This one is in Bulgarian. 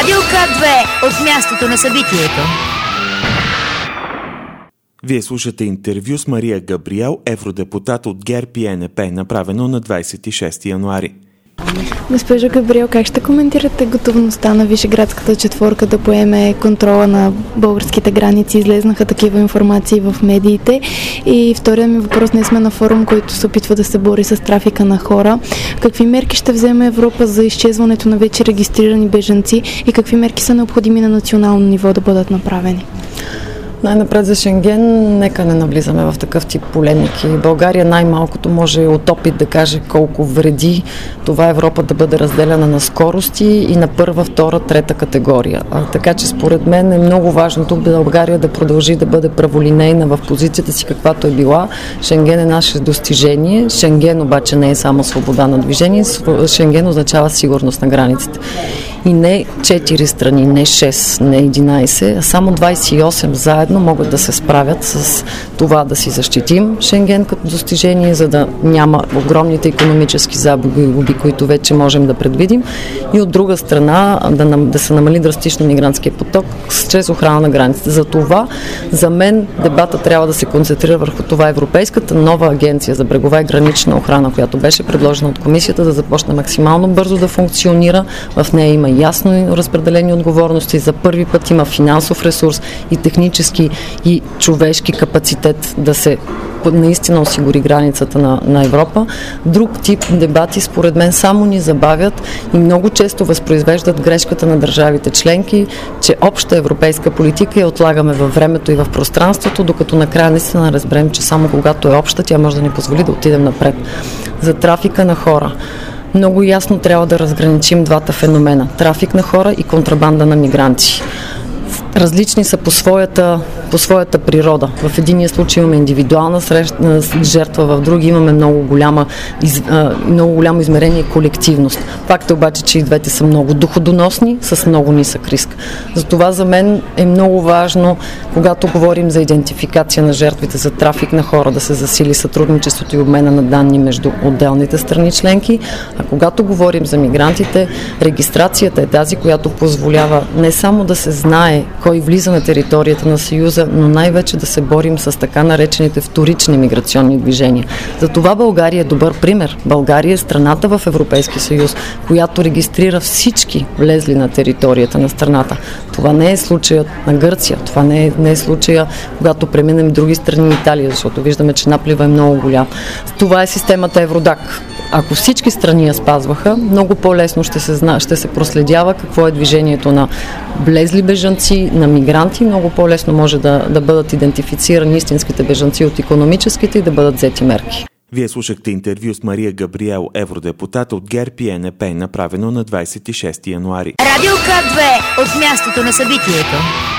Радио К2 от мястото на събитието. Вие слушате интервю с Мария Габриел, евродепутат от ГЕРБ и ЕНП, направено на 26 януари. Госпожо Габриел, как ще коментирате готовността на Вишеградската четворка да поеме контрола на българските граници? Излезнаха такива информации в медиите. И втория ми въпрос: ние сме на форум, който се опитва да се бори с трафика на хора. Какви мерки ще вземе Европа за изчезването на вече регистрирани бежанци и какви мерки са необходими на национално ниво да бъдат направени? Най-напред за Шенген, нека не навлизаме в такъв тип полемики. България най-малкото може от опит да каже колко вреди това Европа да бъде разделена на скорости и на първа, втора, трета категория. Така че според мен е много важно тук България да продължи да бъде праволинейна в позицията си, каквато е била. Шенген е наше достижение. Шенген обаче не е само свобода на движение. Шенген означава сигурност на границите. И не 4 страни, не 6, не 11, а само 28 заедно могат да се справят с това да си защитим Шенген като достижение, за да няма огромните икономически загуби, които вече можем да предвидим. И от друга страна да се намали драстично мигрантския поток чрез охрана на границите. За това, за мен, дебата трябва да се концентрира върху това. Европейската нова агенция за брегова и гранична охрана, която беше предложена от комисията, да започне максимално бързо да функционира. В нея има ясно разпределени отговорности. За първи път има финансов ресурс и технически и човешки капацитет да се наистина осигури границата на Европа. Друг тип дебати, според мен, само ни забавят и много често възпроизвеждат грешката на държавите членки, че обща европейска политика я отлагаме във времето и в пространството, докато накрая наистина разберем, че само когато е обща, тя може да ни позволи да отидем напред. За трафика на хора. Много ясно трябва да разграничим двата феномена – трафик на хора и контрабанда на мигранти. Различни са по своята природа. В единия случай имаме индивидуална жертва, в други имаме много голямо измерение и колективност. Факт е обаче, че и двете са много доходоносни, с много нисък риск. Затова за мен е много важно, когато говорим за идентификация на жертвите за трафик на хора, да се засили сътрудничеството и обмена на данни между отделните страни членки, а когато говорим за мигрантите, регистрацията е тази, която позволява не само да се знае кой влиза на територията на Съюза, но най-вече да се борим с така наречените вторични миграционни движения. Затова България е добър пример. България е страната в Европейския съюз, която регистрира всички влезли на територията на страната. Това не е случаят на Гърция, това не е случая, когато преминем в други страни, Италия, защото виждаме, че наплива е много голям. Това е системата Евродак. Ако всички страни я спазваха, много по-лесно ще се проследява какво е движението на влезли бежанци, на мигранти. Много по-лесно може да бъдат идентифицирани истинските бежанци от икономическите и да бъдат взети мерки. Вие слушахте интервю с Мария Габриел, евродепутат от ГЕРБ и ЕНП, направено на 26 януари. Радио К2 от мястото на събитието.